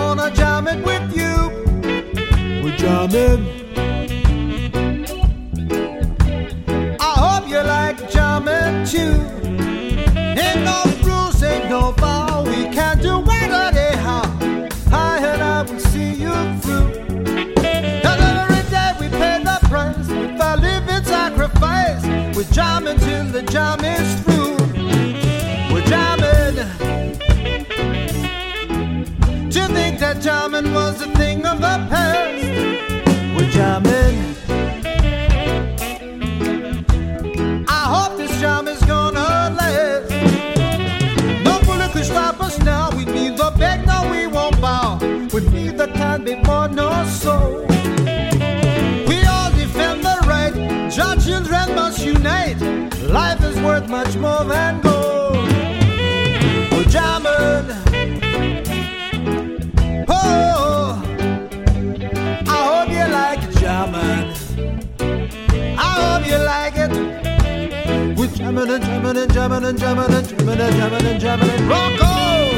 gonna jam it with you. We're jamming. I hope you like jamming too. Ain't no rules, ain't no vow. We can't do it anyhow. I and I will see you through. And every day we pay the price with our living sacrifice. We're jamming till the jam is through. We're jamming. To think that jamming was a thing of the past. We're jamming. I hope this jam is gonna last. No bullet could stop us now. We neither beg nor we won't bow. We neither can be more nor so. We all defend the right. Your children must unite. Life is worth much more than gold. We're jamming. Oh, I hope you like jamming. I hope you like it. We're jamming and jamming and jamming and jamming and jamming and jamming and jamming and rock on.